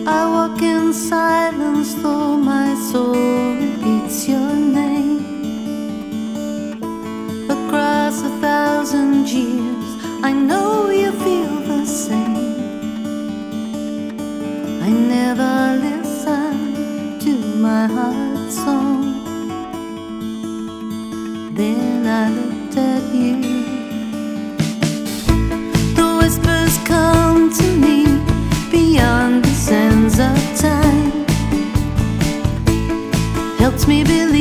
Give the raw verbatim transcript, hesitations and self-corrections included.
I walk in silence, though my soul repeats your name. Across a thousand years, I know you feel the same. I never listened to my heart's song. Then I looked at you. The whispers come to me beyond the sands of time. Helps me believe